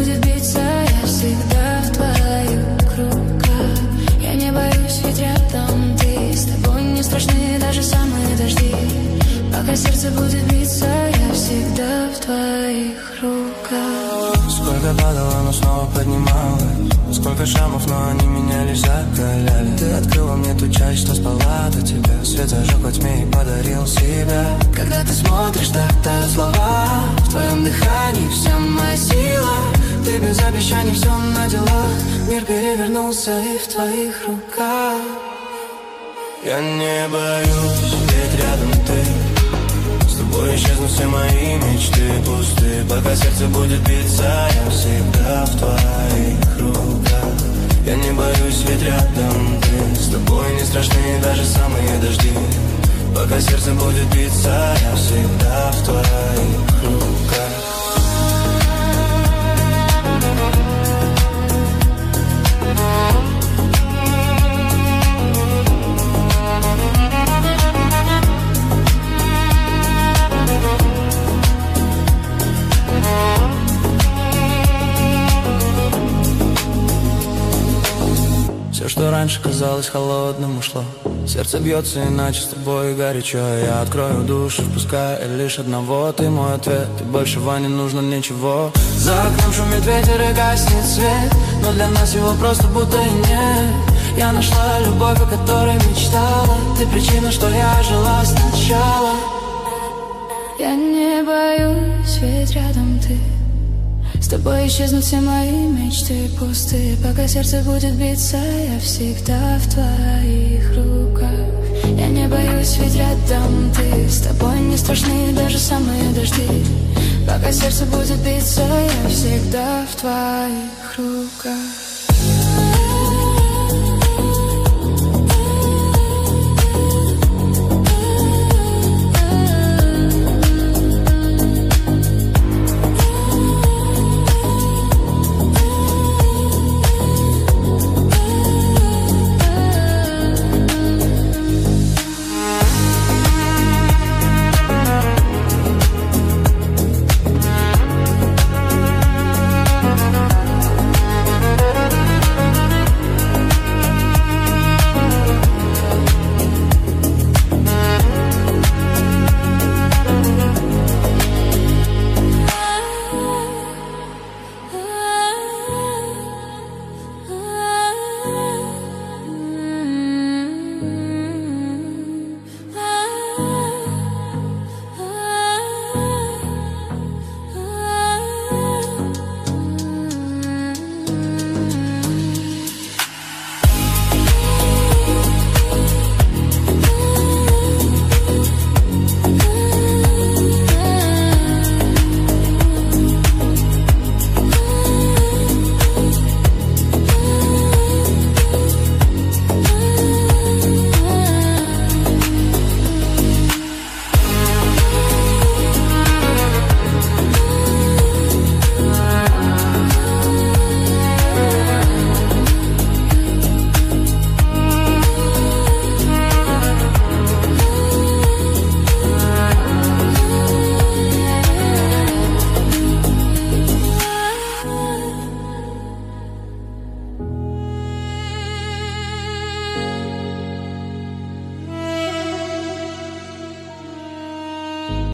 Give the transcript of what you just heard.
будет биться, я всегда в твоих руках. Я не боюсь, ведь рядом ты. С тобой не страшны даже самые дожди. Пока сердце будет биться, я всегда в твоих руках. Сколько падало, но снова поднималась. Сколько шрамов, но они меня лишь закаляли. Ты открыла мне ту часть, что спала до тебя. Свет зажег во тьме и подарил себя. Когда ты смотришь, так тают слова. В твоем дыхании вся моя сила. Ты без обещаний, все на делах. Мир перевернулся и в твоих руках. Я не боюсь, ведь рядом ты. С тобой исчезнут все мои мечты пусты. Пока сердце будет биться, я всегда в твоих руках. Я не боюсь, ведь рядом ты. С тобой не страшны даже самые дожди. Пока сердце будет биться, я всегда в твоих руках. Все, что раньше казалось холодным, ушло. Сердце бьется иначе, с тобой горячо. Я открою душу, впуская лишь одного. Ты мой ответ, и большего не нужно ничего. За окном шумит ветер и гаснет свет, но для нас его просто будто и нет. Я нашла любовь, о которой мечтала. Ты причина, что я жила сначала. Я не боюсь, ведь рядом ты. С тобой исчезнут все мои мечты пустые. Пока сердце будет биться, я всегда в твоих руках. Я не боюсь, ведь рядом ты. С тобой не страшны даже самые дожди. Пока сердце будет биться, я всегда в твоих руках.